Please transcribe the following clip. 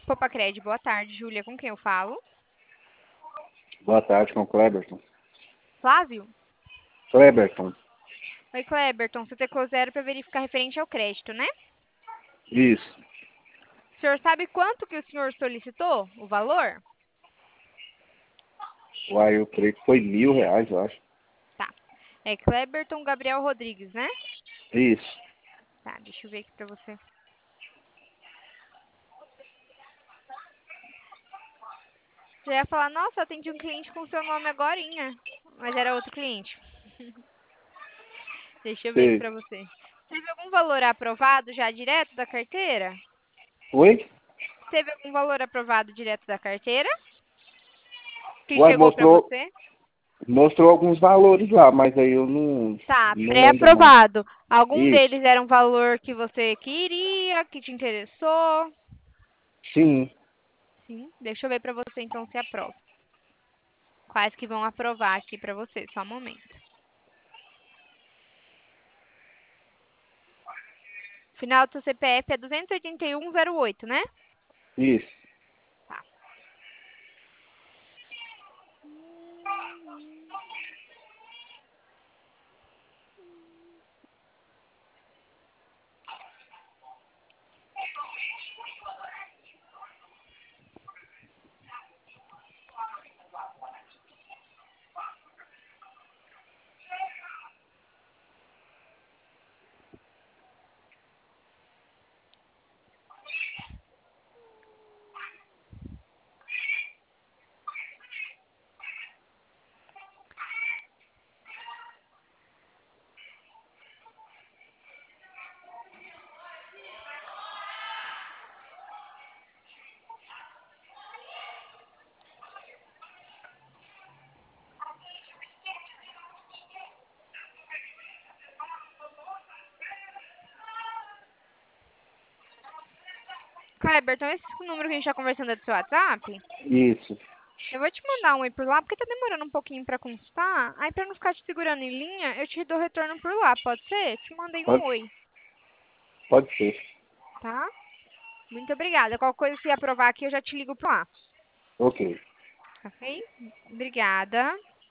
Popacred, boa tarde, Júlia. Com quem eu falo? Boa tarde, com o Cleberton. Flávio? Cleberton. Oi, Cleberton. Você teclou 0 para verificar referente ao crédito, né? Isso. O senhor sabe quanto que o senhor solicitou? O valor? Uai, eu creio que foi R$ 1.000, eu acho. Tá. É Cleberton Gabriel Rodrigues, né? Isso. Tá, deixa eu ver aqui pra você. Já ia falar, nossa, atendi um cliente com seu nome agorinha. Mas era outro cliente. Deixa eu ver aqui Sei. pra você. Teve algum valor aprovado já direto da carteira? Oi? Teve algum valor aprovado direto da carteira? Que Uai, chegou pra você? mostrou alguns valores lá, mas aí eu Tá, não lembro mais. pré-aprovado. Algum Isso. deles era um valor que você queria, que te interessou? Sim. Sim, deixa eu ver pra você então se aprova. Quais que vão aprovar aqui pra você, só um momento. Final do seu CPF é 28108, né? Isso. Tá. Kleber, então esse número que a gente tá conversando é do seu WhatsApp? Isso. Eu vou te mandar um oi por lá, porque tá demorando um pouquinho pra constar. Aí pra não ficar te segurando em linha, eu te dou retorno por lá, pode ser? Te mandei um Pode, oi, pode ser. tá? Muito obrigada. Qualquer coisa, se aprovar aqui, eu já te ligo por lá. Ok. Ok? Obrigada.